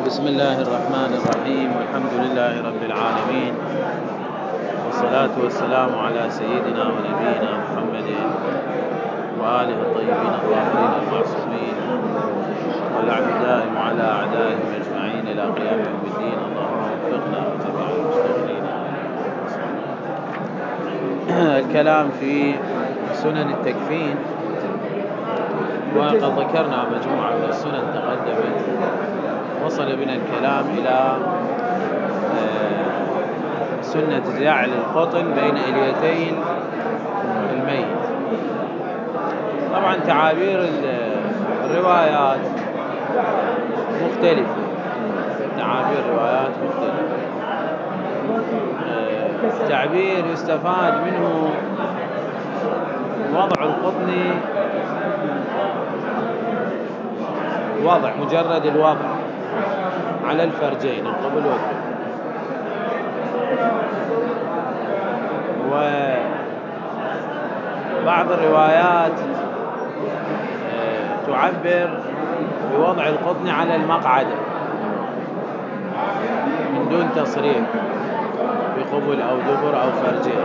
بسم الله الرحمن الرحيم، والحمد لله رب العالمين، والصلاة والسلام على سيدنا ونبينا محمد وآله الطيبين الطاهرين المعصومين، واللعنة دائم على أعدائهم أجمعين إلى قيام يوم الدين. اللهم وفقنا وجميع المستغفرين. الكلام في سنن التكفين، وقد ذكرنا مجموعة من السنن تقدمت. وصل بنا الكلام إلى سنة جعل القطن بين إليتي الميت. طبعا تعابير الروايات مختلفة، تعبير يستفاد منه وضع القطن، مجرد الوضع على الفرجين القبل والدبر. وبعض الروايات تعبر بوضع القطن على المقعدة من دون تصريح بقبل أو دبر أو فرجين.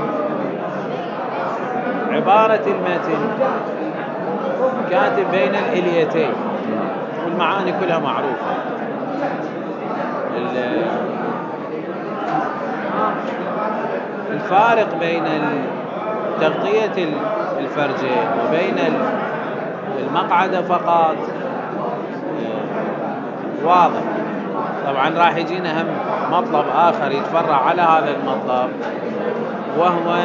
عبارة المتن كاتب بين الإليتين، والمعاني كلها معروفة. الفارق بين تغطية الفرجين وبين المقعدة فقط واضح. طبعا راح يجينا هم مطلب آخر يتفرع على هذا المطلب، وهو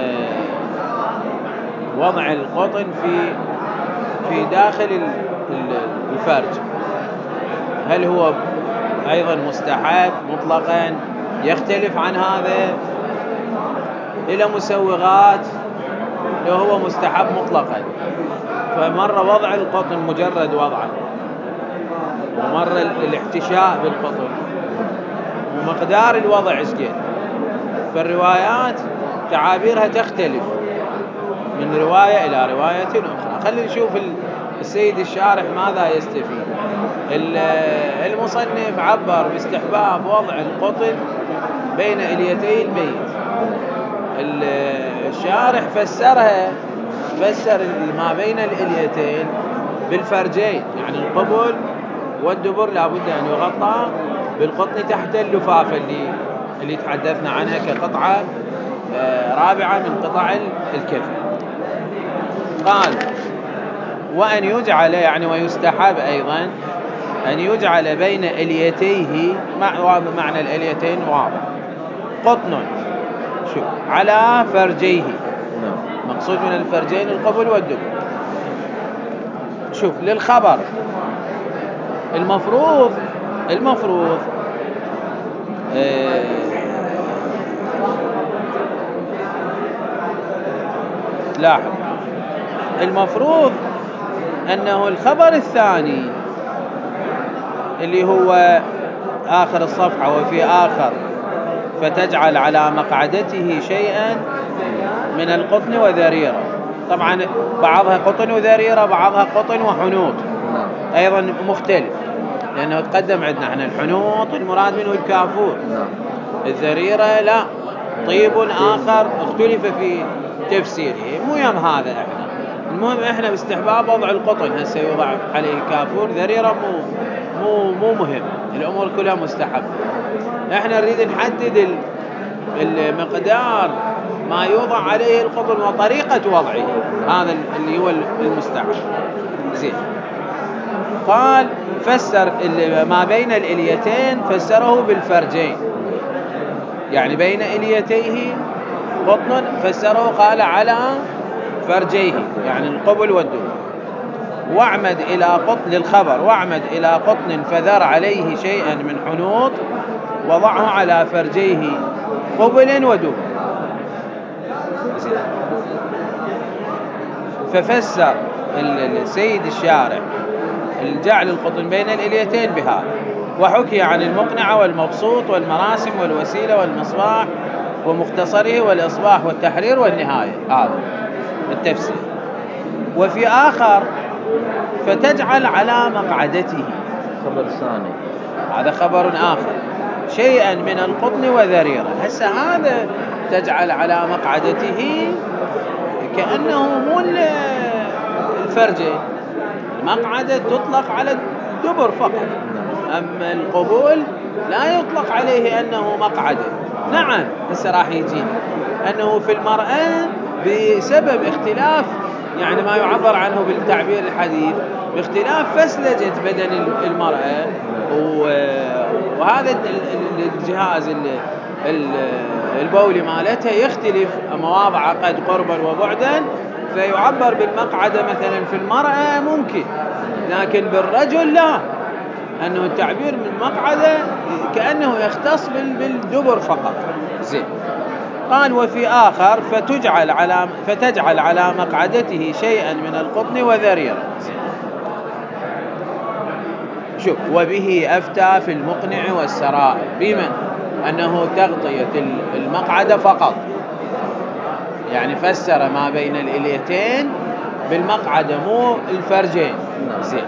وضع القطن في داخل الفرج. هل هو أيضا مستحب مطلقا؟ يختلف عن هذا إلى مسوغات لو هو مستحب مطلقا. فمرة وضع القطن مجرد وضعه، ومرة الاحتشاء بالقطن، ومقدار الوضع إشجد. فالروايات تعابيرها تختلف من رواية إلى رواية أخرى. خلينا نشوف السيد الشارح ماذا يستفيد. المصنف عبر باستحباب وضع القطن بين إليتي الميت. الشارح فسر ما بين الإليتين بالفرجين، يعني القبل والدبر لابد أن يغطى بالقطن تحت اللفافة اللي تحدثنا عنها كقطعة رابعة من قطع الكفن. قال وأن يجعل، يعني ويستحب أيضا أن يجعل بين إليتيه، معنى الإليتين واضح، قطن على فرجيه. مقصود من الفرجين القبل والدبر. شوف للخبر المفروض لاحظ، المفروض أنه الخبر الثاني اللي هو آخر الصفحة وفي آخر فتجعل على مقعدته شيئا من القطن وذريرة. طبعا بعضها قطن وذريرة، بعضها قطن وحنوط أيضا مختلف، لأنه تقدم عندنا احنا الحنوط المراد منه الكافور، الذريرة لا، طيب آخر اختلف في تفسيره. المهم هذا المهم احنا باستحباب وضع القطن. هسه يوضع عليه كافور، ذريرة مو مهم، الأمور كلها مستحب. احنا نريد نحدد المقدار ما يوضع عليه القطن وطريقة وضعه، هذا اللي هو المستحب. زين، قال فسر ما بين الإليتين، فسره بالفرجين، يعني بين إليتيه قطن، فسره قال على فرجيه، يعني القبل والدبر. واعمد إلى قطن للخبر، واعمد إلى قطن فذر عليه شيئا من حنوط وضعه على فرجيه قبل ودبر. ففسر السيد الشارع الجعل القطن بين الإليتين بهذا، وحكي عن المقنعة والمبسوط والمراسم والوسيلة والمصباح ومختصره والإصباح والتحرير والنهاية، هذا التفسير. وفي آخر فتجعل على مقعدته، خبر ثاني هذا خبر آخر. شيئا من القطن وذريرة، هسه هذا تجعل على مقعدته كأنه مو الفرجين. المقعدة تطلق على الدبر فقط، أما القبول لا يطلق عليه أنه مقعدة. نعم هسه راح يجينا أنه في المرأة بسبب اختلاف، يعني ما يعبر عنه بالتعبير الحديث باختلاف فسلجة بدن المرأة، وهذا الجهاز البولي مالتها يختلف مواضع قد قربا وبعدا، فيعبر بالمقعدة مثلا في المرأة ممكن، لكن بالرجل لا، أنه التعبير بالمقعدة كأنه يختص بالدبر فقط. زين. قال وفي آخر فتجعل على مقعدته شيئا من القطن وذريرة. شوف، وبه أفتى في المقنع والسرائر، بمن أنه تغطية المقعدة فقط، يعني فسر ما بين الإليتين بالمقعدة مو الفرجين. زين.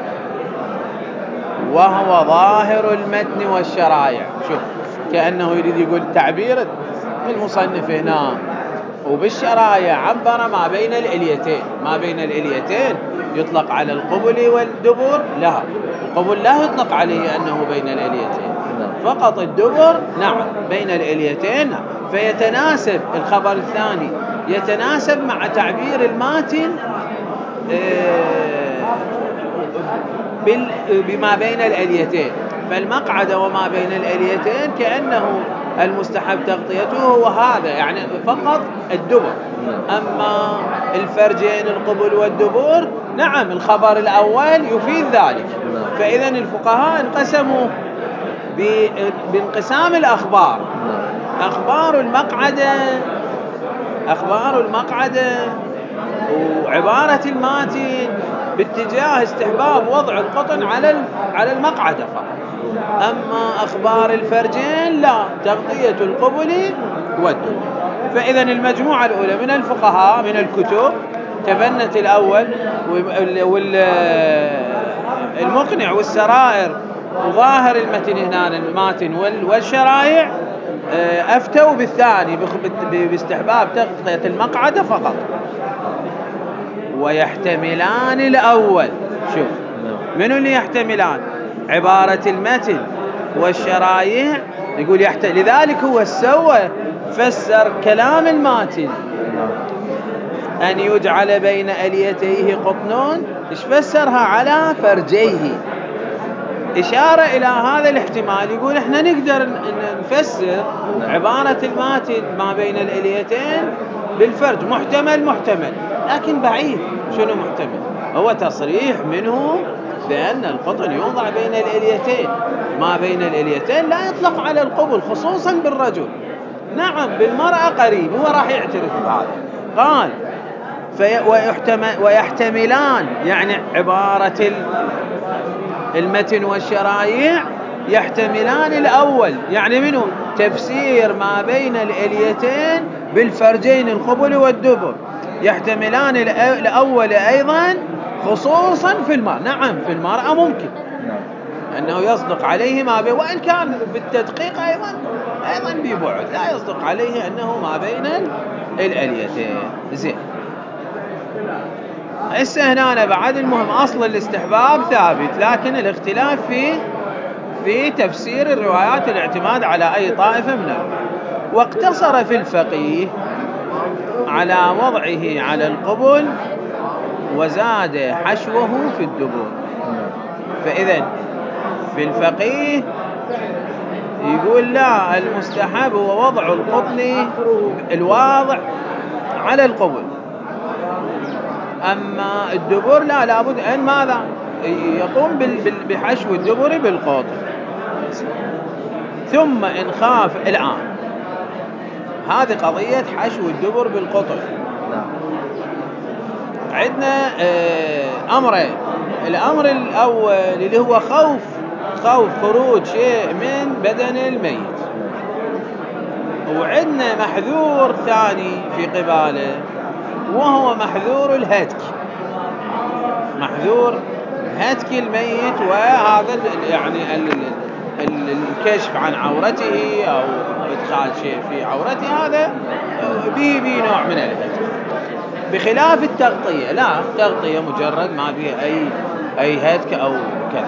وهو ظاهر المتن والشرائع. شوف، كأنه يريد يقول تعبير المصنف هنا وبالشرائع عبر ما بين الإليتين. ما بين الإليتين يطلق على القبل والدبر؟ لا، القبل لا يطلق عليه أنه بين الإليتين، فقط الدبر نعم بين الإليتين. فيتناسب الخبر الثاني يتناسب مع تعبير الماتن بما بين الإليتين. فالمقعدة وما بين الإليتين كأنه المستحب تغطيته وهذا يعني فقط الدبر. أما الفرجين القبل والدبر نعم الخبر الأول يفيد ذلك. فإذا الفقهاء انقسموا بانقسام الأخبار. أخبار المقعدة وعبارة الماتن باتجاه استحباب وضع القطن على المقعدة فقط. أما أخبار الفرجين لا، تغطية القبل والدبر. فإذا المجموعة الأولى من الفقهاء من الكتب تبنت الأول، والمقنع والسرائر وظاهر المتن هنا الماتن والشرائع أفتوا بالثاني باستحباب تغطية المقعدة فقط، ويحتملان الأول. شوف، منو اللي يحتملان؟ عبارة المتن والشرائع يقول لذلك هو سوى فسر كلام الماتن أن يجعل بين أليتيه قطنون، إيش فسرها؟ على فرجيه، إشارة إلى هذا الاحتمال. يقول إحنا نقدر نفسر عبارة الماتن ما بين الأليتين بالفرج، محتمل لكن بعيد. شنو محتمل؟ هو تصريح منه بأن القطن يوضع بين الإليتين. ما بين الإليتين لا يطلق على القبل خصوصا بالرجل، نعم بالمرأة قريب، هو راح يعترف بهذا. قال ويحتملان، يعني عبارة المتن والشرائع يحتملان الأول، يعني منه تفسير ما بين الإليتين بالفرجين القبل والدبر، يحتملان الأول أيضا خصوصا في المرأة. نعم في المرأة ممكن أنه يصدق عليه ما بين، وإن كان بالتدقيق أيضا ببعد لا يصدق عليه أنه ما بين الأليتين. زين. هنا بعد المهم أصل الاستحباب ثابت، لكن الاختلاف في تفسير الروايات الاعتماد على أي طائفة من الروايات. واقتصر في الفقيه على وضعه على القبل وزاد حشوه في الدبر. فإذا في الفقيه يقول لا، المستحب هو وضع القطن الواضع على القبل، أما الدبر لا، لابد أن ماذا يقوم بحشو الدبر بالقطن. ثم إن خاف الآن هذه قضية حشو الدبر بالقطن، عندنا أمرين. الأمر الأول اللي هو خوف خروج شيء من بدن الميت، وعندنا محذور ثاني في قباله وهو محذور الهتك، محذور هتك الميت. وهذا يعني الكشف عن عورته أو إدخال شيء في عورته، هذا به نوع من الهتك. بخلاف التغطية، لا، التغطية مجرد ما بها أي هتك أو كذا.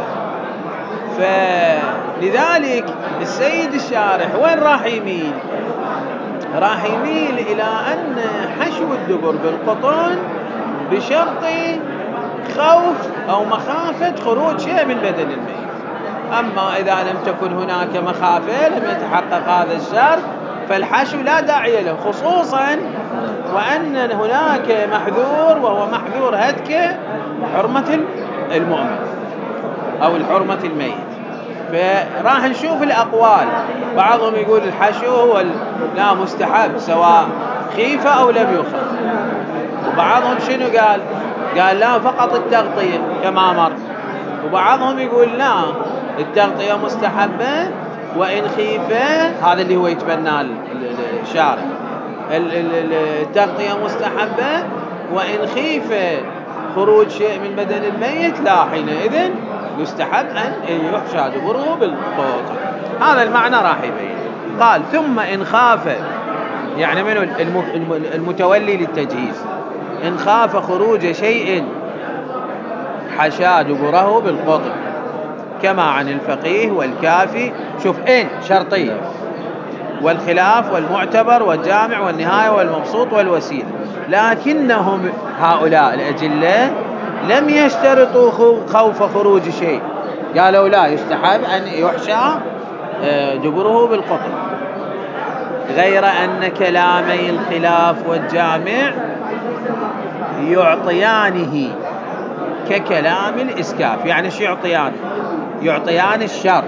فلذلك السيد الشارح وين راح يميل؟ راح يميل إلى أن حشو الدبر بالقطن بشرط خوف أو مخافة خروج شيء من بدن الميت. أما إذا لم تكن هناك مخافة، لم يتحقق هذا الشرط، فالحشو لا داعي له، خصوصا وأن هناك محذور، وهو محذور هتك حرمة المؤمن أو الحرمة الميت. فراح نشوف الأقوال. بعضهم يقول الحشو هو لا مستحب سواء خيفة أو لم يخف، وبعضهم شنو قال لا فقط التغطية كما مر، وبعضهم يقول لا التغطية مستحبة وإن خيفة، هذا اللي هو يتبنى الشارع، التغطية مستحبة وإن خيفة خروج شيء من بدن الميت، لا، حينئذ يستحب أن يحشى دبره بالقطن. هذا المعنى راح يبين. قال ثم إن خاف، يعني من المتولي للتجهيز، إن خاف خروج شيء حشى دبره بالقطن، كما عن الفقيه والكافي. شوف، إن شرطية، والخلاف والمعتبر والجامع والنهاية والمبسوط والوسيلة. لكنهم هؤلاء الأجلة لم يشترطوا خوف خروج شيء، قالوا لا، يستحب أن يحشى دبره بالقطن، غير أن كلامي الخلاف والجامع يعطيانه ككلام الإسكاف. يعني شو يعطيان الشرط.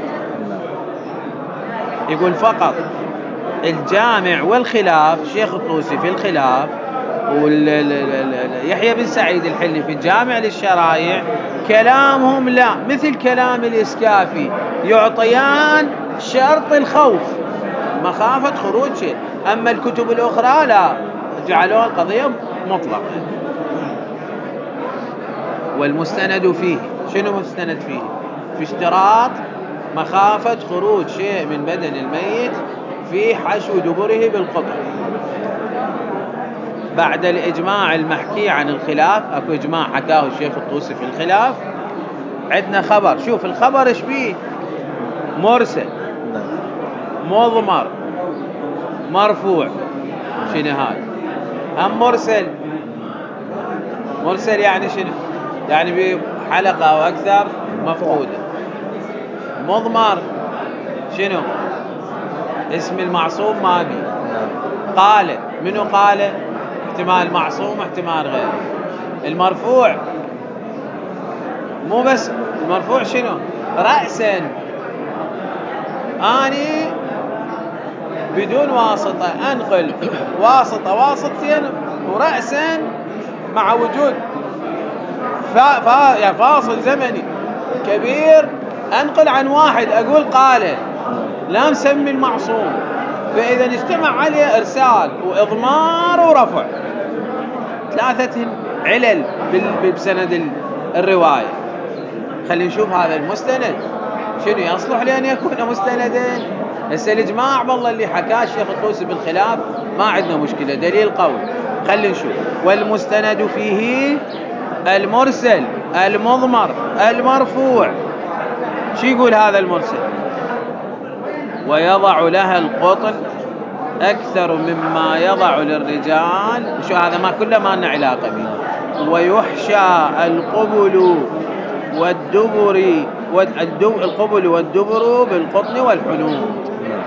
يقول فقط الجامع والخلاف، شيخ الطوسي في الخلاف، ويحيى بن سعيد الحلي في الجامع للشرائع، كلامهم لا، مثل كلام الإسكافي، يعطيان شرط الخوف، مخافة خروج شيء. أما الكتب الأخرى لا، جعلوها القضية مطلقة. والمستند فيه، شنو مستند فيه؟ في اشتراط مخافة خروج شيء من بدن الميت في حشو دبره بالقطن. بعد الإجماع المحكي عن الخلاف، أكو إجماع حكاه الشيخ الطوسي في الخلاف، عندنا خبر. شوف الخبر إيش فيه؟ مرسل، مضمر، مرفوع. شنو هذا؟ هم مرسل يعني شنو؟ يعني بحلقة أو أكثر مفقودة. مضمر شنو؟ اسم المعصوم ما بي. قال منو قال؟ احتمال معصوم احتمال غيره. المرفوع مو بس المرفوع، شنو؟ رأسا، أني بدون واسطة أنقل واسطتين ورأسا مع وجود يعني فاصل زمني كبير، أنقل عن واحد أقول قال، لا مسمي المعصوم. فإذا اجتمع عليه إرسال وإضمار ورفع، ثلاثة علل بسند الرواية. خلينا نشوف هذا المستند شنو يصلح لأن يكون مستندا. هسه الإجماع بالله اللي حكاه الشيخ الطوسي بالخلاف ما عندنا مشكلة، دليل قوي. خلينا نشوف. والمستند فيه المرسل، المضمر، المرفوع. شو يقول هذا المرسل؟ ويضع لها القطن أكثر مما يضع للرجال. شو هذا؟ ما كله ما لنا علاقة به. ويحشى القبل والدبر بالقطن والحنوط.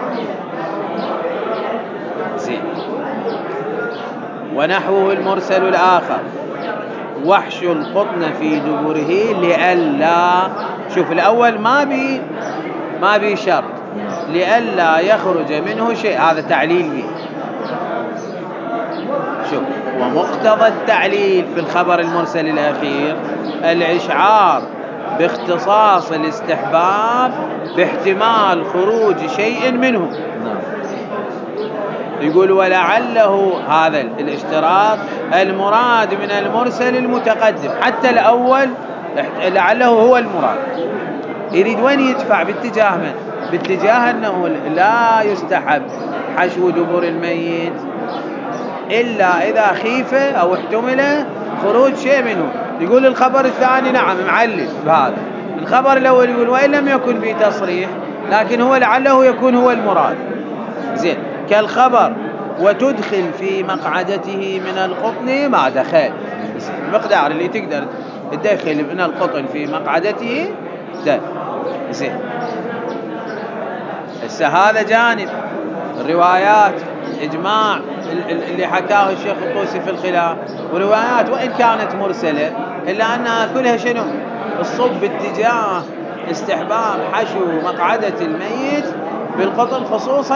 زين. ونحوه المرسل الآخر، وحش القطن في دبره لئلا. شوف الأول ما بي شرط، لئلا يخرج منه شيء، هذا تعليل به. شوف، ومقتضى التعليل في الخبر المرسل الأخير الإشعار باختصاص الاستحباب باحتمال خروج شيء منه. يقول ولعله هذا الاشتراط المراد من المرسل المتقدم، حتى الأول لعله هو المراد. يريد وين يدفع؟ باتجاه من؟ باتجاه أنه لا يستحب حشو دبر الميت إلا إذا خيف أو احتمل خروج شيء منه. يقول الخبر الثاني نعم معلل بهذا. الخبر الأول يقول وإن لم يكن به تصريح لكن هو لعله يكون هو المراد. زين، كالخبر وتدخل في مقعدته من القطن ما دخل. المقدار اللي تقدر تدخل من القطن في مقعدته ده. زين، هذا جانب الروايات إجماع اللي حكاه الشيخ الطوسي في الخلاف، وروايات وإن كانت مرسلة إلا أنها كلها شنو؟ الصب باتجاه استحباب حشو مقعدة الميت بالقطن، خصوصا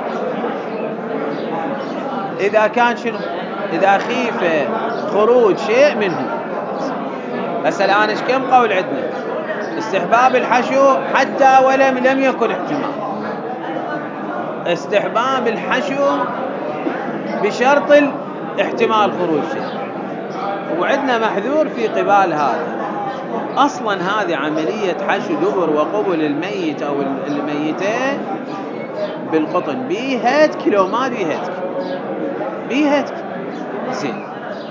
إذا كان شنو؟ إذا خيف خروج شيء منه. بس الآن إيش كم قول عندنا؟ استحباب الحشو حتى لم يكن احتمال. استحباب الحشو بشرط احتمال خروج شيء، وعندنا محذور في قبال هذا. أصلا هذه عملية حشو دبر وقبل الميت أو الميتين بالقطن بيهتك لو ما بيهتك زين.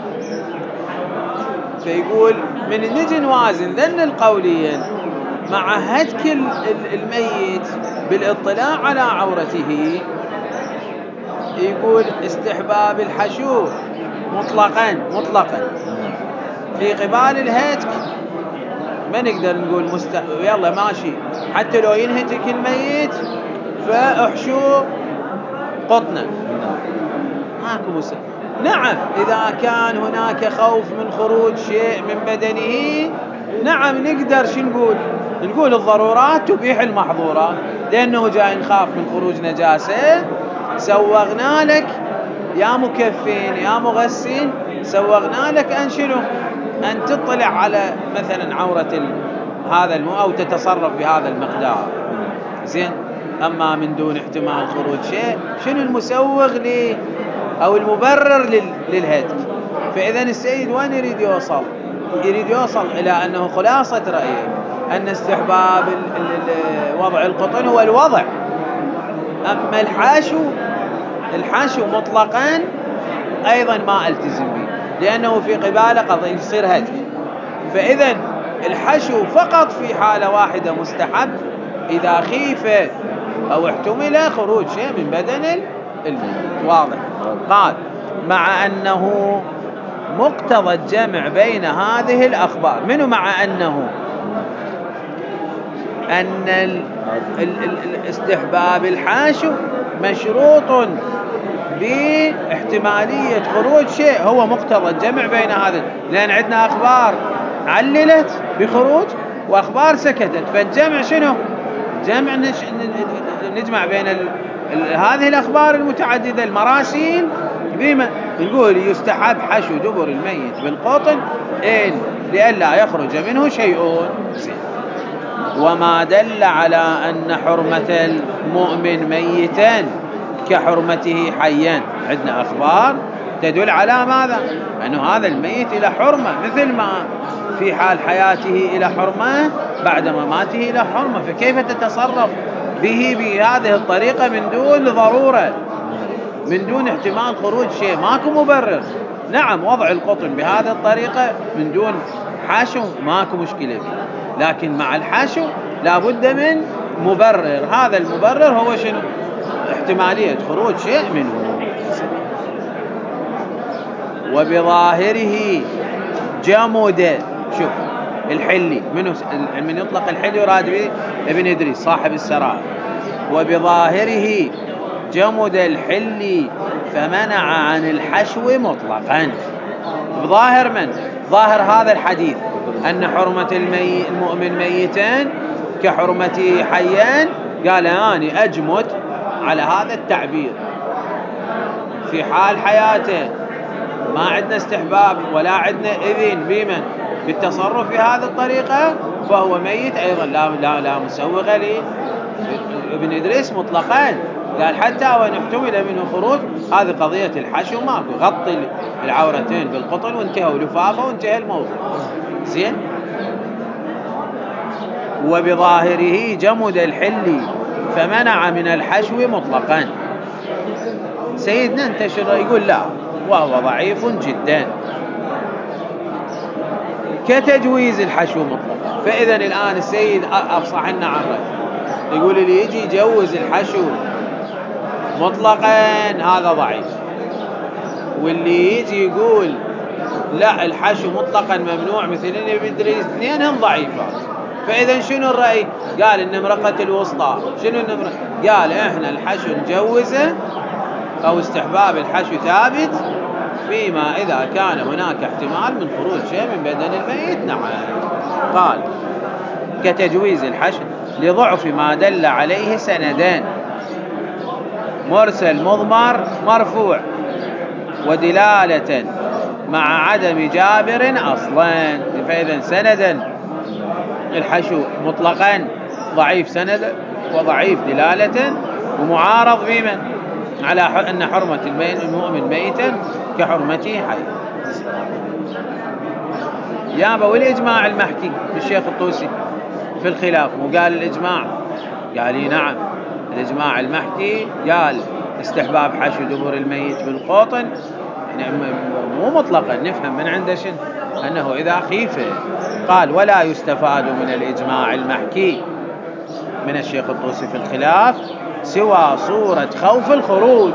فيقول من نجي نوازن ذن القولين مع هتك الميت بالاطلاع على عورته، يقول استحباب الحشو مطلقا في قبال الهتك ما نقدر نقول يلا ماشي حتى لو ينهتك الميت فاحشو قطنا ماكو مسألة. نعم إذا كان هناك خوف من خروج شيء من بدنه نعم نقدر نقول الضرورات تبيح المحظورات، لأنه جاي نخاف من خروج نجاسة سوغنا لك يا مكفين يا مغسل، سوغنا لك أن تطلع على مثلا عورة هذا أو تتصرف بهذا المقدار. زين، أما من دون احتمال خروج شيء شنو المسوغ لي أو المبرر للهتك؟ فإذا السيد وين يريد يوصل إلى أنه خلاصة رأيه أن استحباب وضع القطن هو الوضع، أما الحشو مطلقا أيضا ما التزم به، لأنه في قباله قد يصير هتك. فإذا الحشو فقط في حالة واحدة مستحب إذا خيف أو احتمل خروج شيء من بدن الميت. واضح؟ قال مع أنه مقتضى الجمع بين هذه الأخبار. منه مع أنه أن الاستحباب الحاشو مشروط باحتمالية خروج شيء، هو مقتضى الجمع بين هذا، لأن عندنا أخبار عللت بخروج وأخبار سكتت، فالجمع شنو؟ جمع نجمع بين هذه الأخبار المتعددة المراسيل بما نقول يستحب حشو دبر الميت بالقطن لئلا يخرج منه شيء. وما دل على أن حرمة المؤمن ميتا كحرمته حيا، عندنا أخبار تدل على ماذا؟ أنه هذا الميت إلى حرمة، مثل ما في حال حياته إلى حرمة بعد مماته إلى حرمة، فكيف تتصرف به بهذه الطريقة من دون ضرورة، من دون احتمال خروج شيء؟ ماكو مبرر. نعم وضع القطن بهذه الطريقة من دون حشو ماكو مشكلة به، لكن مع الحشو لابد من مبرر، هذا المبرر هو شنو؟ احتمالية خروج شيء منه. وبظاهره جمد، شوف الحلي من يطلق الحلي يراد به ابن إدريس صاحب السراء. وبظاهره جمد الحلي فمنع عن الحشو مطلقا. بظاهر ظاهر هذا الحديث أن حرمة المؤمن ميتان كحرمته حيان، قال أنا أجمد على هذا التعبير في حال حياته ما عندنا استحباب ولا عندنا إذن بمن بالتصرف بهذه الطريقة، فهو ميت أيضا لا مسوغ لي ابن إدريس مطلقا. قال حتى وإن احتمل منه خروج، هذه قضية الحشو ماكو، غطي العورتين بالقطن وانتهوا لفافة وانتهى الموضوع. زين. وبظاهره جمد الحلي فمنع من الحشو مطلقا. سيدنا انتشر يقول لا، وهو ضعيف جدا كتجويز الحشو مطلقا. فإذا الآن السيد أفصح لنا عن رأيه، يقول اللي يجي يجوز الحشو مطلقا هذا ضعيف، واللي يجي يقول لا الحشو مطلقا ممنوع مثل ابن إدريس، اثنينهم ضعيفات. فإذا شنو الرأي؟ قال النمرقة الوسطى. شنو النمرقة؟ قال احنا الحشو نجوزه أو استحباب الحشو ثابت فيما إذا كان هناك احتمال من خروج شيء من بدن الميت. نعم. قال كتجويز الحشو لضعف ما دل عليه سندان: مرسل مضمر مرفوع، ودلالة مع عدم جابر أصلا. فإذا سندا الحشو مطلقا ضعيف سندا وضعيف دلالة، ومعارض بمن؟ على أن حرمة المؤمن ميتا كحرمته حيا. يابا والإجماع المحكي بالشيخ الطوسي في الخلاف، مو قال الإجماع؟ قال لي نعم الإجماع المحكي قال استحباب حشو دبر الميت بالقوطن مو مطلقا، نفهم من عنده شنو أنه إذا خيفه. قال ولا يستفاد من الإجماع المحكي من الشيخ الطوسي في الخلاف سوى صورة خوف الخروج.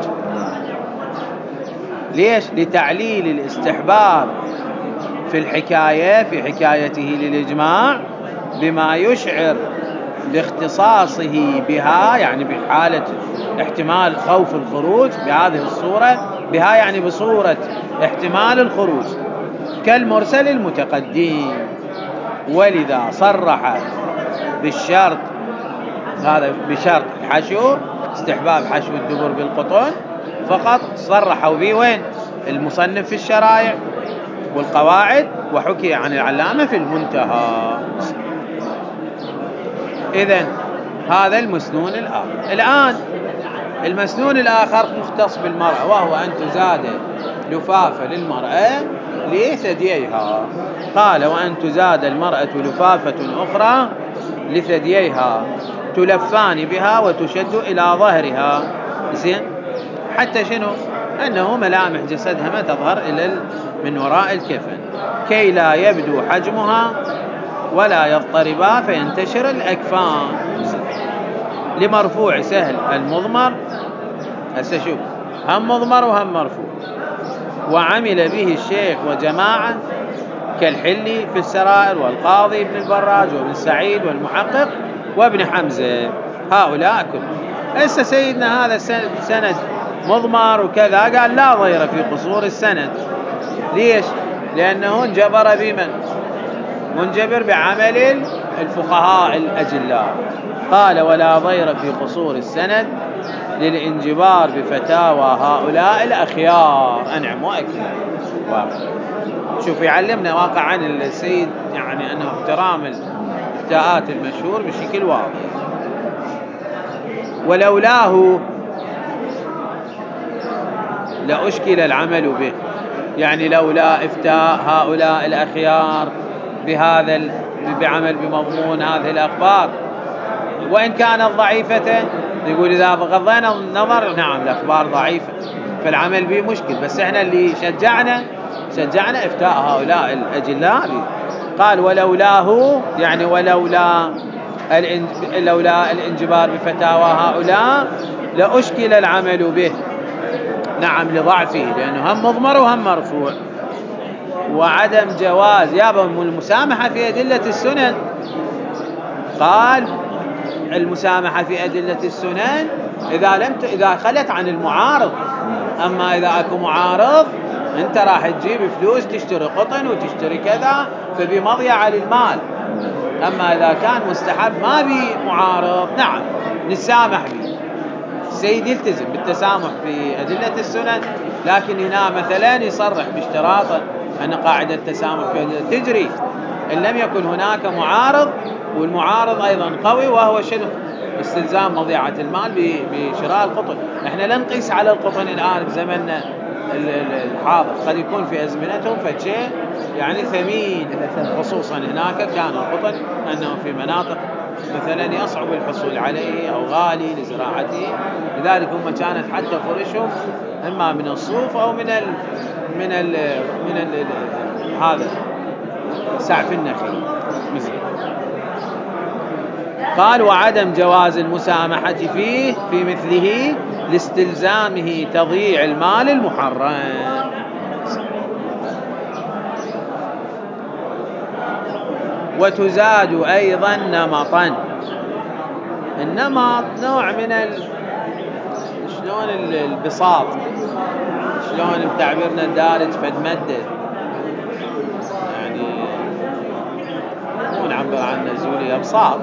ليش؟ لتعليل الاستحباب في الحكاية، في حكايته للإجماع بما يشعر باختصاصه بها، يعني بحالة احتمال خوف الخروج بهذه الصورة، بها يعني بصورة احتمال الخروج كالمرسل المتقدم. ولذا صرح بالشرط هذا، بشرط الحشو استحباب حشو الدبر بالقطن فقط، صرحوا به وين؟ المصنف في الشرائع والقواعد، وحكي عن العلامة في المنتهى. إذن هذا المسنون الآخر. الآن المسنون الآخر مختص بالمرأة، وهو أن تزاد لفافة للمرأة لثدييها. قال وأن تزاد المرأة لفافة أخرى لثدييها تلفان بها وتشد إلى ظهرها. زين؟ حتى شنو؟ أنه ملامح جسدها ما تظهر إلى من وراء الكفن، كي لا يبدو حجمها ولا يضطربا فينتشر الأكفان. لمرفوع سهل المضمر، هسه شوف هم مضمر وهم مرفوع، وعمل به الشيخ وجماعة كالحلي في السرائر والقاضي ابن البراج وابن سعيد والمحقق وابن حمزة، هؤلاء كلهم. هسه سيدنا هذا سند مضمر وكذا، قال لا ضير في قصور السند. ليش؟ لأنه انجبر بمن؟ منجبر بعمل الفقهاء الأجلاء. قال ولا ضير في قصور السند للانجبار بفتاوى هؤلاء الأخيار. أنعم وأكرم. شوف يعلمنا واقعا السيد يعني أنه احترام الفتاءات المشهور بشكل واضح. ولولاه لأشكل العمل به، يعني لولا إفتاء هؤلاء الأخيار بهذا بعمل بمضمون هذه الأخبار وإن كانت ضعيفة، يقول إذا غضينا النظر نعم الأخبار ضعيفة فالعمل به مشكل، بس إحنا اللي شجعنا إفتاء هؤلاء الأجلاء. قال ولولاه يعني ولولا الانجبار بفتاوى هؤلاء لأشكل العمل به. نعم لضعفه، لأنه هم مضمر وهم مرفوع. وعدم جواز يابا المسامحة في أدلة السنن. قال المسامحة في أدلة السنن إذا خلت عن المعارض. أما إذا أكو معارض أنت راح تجيب فلوس تشتري قطن وتشتري كذا فبمضيعة للمال. أما إذا كان مستحب ما بي معارض نعم نسامح به. السيد يلتزم بالتسامح في أدلة السنن، لكن هنا مثلا يصرح باشتراط أن قاعدة التسامح في أدلة تجري إن لم يكن هناك معارض، والمعارض أيضا قوي وهو شنو؟ استلزام مضيعة المال بشراء القطن. احنا لا نقيس على القطن الآن بزمننا الحاضر، قد يكون في أزمنتهم فشيء يعني ثمين، خصوصا هناك كان القطن أنه في مناطق مثلا يصعب الحصول عليه أو غالي لزراعته، لذلك هم كانت حتى فرشهم إما من الصوف أو من هذا سعف النخيل. قال وعدم جواز المسامحة فيه في مثله لاستلزامه تضييع المال المحرم. وتزاد أيضا نمطا. النمط نوع من شلون البساط، شلون بتعبيرنا الدارج فدمدد، يعني مو نعبر عنه زولية، بساط.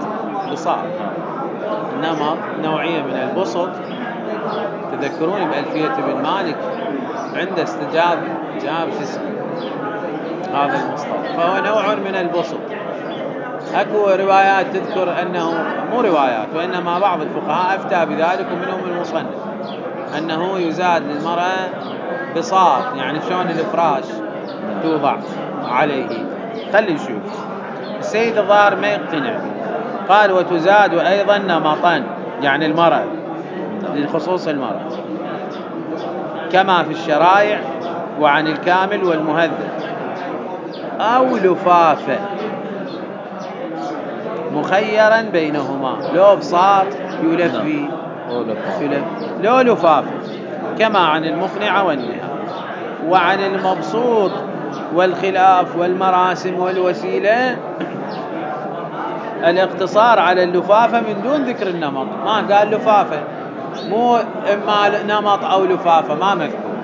النمط نوعية من البسط. تذكرون بألفية بن مالك عنده استجاب جاب هذا المصطلح، فهو نوع من البسط. أكو روايات تذكر أنه، مو روايات وإنما بعض الفقهاء أفتى بذلك ومنهم المصنف، أنه يزاد للمرأة بساط، يعني شلون الفراش توضع عليه. خلي نشوف. السيد الظاهر ما يقتنع. قال وتزاد أيضا نمطا، يعني المرأة للخصوص المرأة، كما في الشرائع وعن الكامل والمهذب، أو لفافة مخيرا بينهما، لو بساط يلفي لو لفافة، كما عن المقنعة والنهاية. وعن المبسوط والخلاف والمراسم والوسيلة الاقتصار على اللفافة من دون ذكر النمط. ما قال لفافة، مو إما نمط أو لفافة، ما مذكور.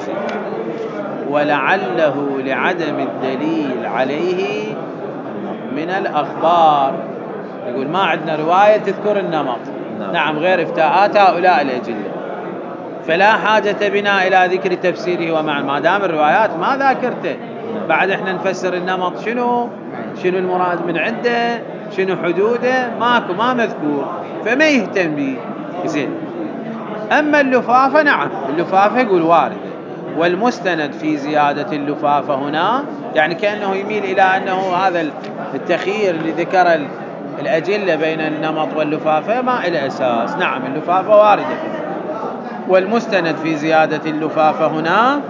ولعله لعدم الدليل عليه من الأخبار. يقول ما عندنا رواية تذكر النمط. نعم غير افتاءات هؤلاء الأجلة، فلا حاجة بنا إلى ذكر تفسيره ومعنى، ما دام الروايات ما ذاكرته بعد احنا نفسر النمط شنو المراد من عنده، شنو حدوده، ماكو، ما مذكور، فما يهتم به. زين. أما اللفافة نعم، اللفافة يقول واردة، والمستند في زيادة اللفافة هنا يعني كأنه يميل إلى أنه هذا التخيير اللي ذكر الأجلة بين النمط واللفافة ما إلى أساس. نعم اللفافة واردة، والمستند في زيادة اللفافة هنا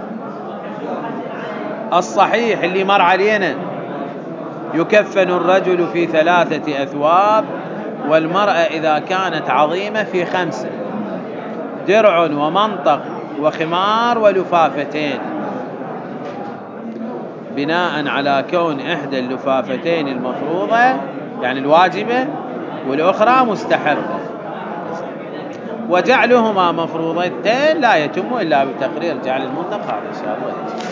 الصحيح اللي مر علينا، يكفن الرجل في 3 أثواب، والمرأة إذا كانت عظيمة في 5، درع ومنطق وخمار ولفافتين، بناء على كون إحدى اللفافتين المفروضة يعني الواجبة والأخرى مستحبة، وجعلهما مفروضتين لا يتم إلا بتقرير جعل المنطق. هذا إن شاء الله.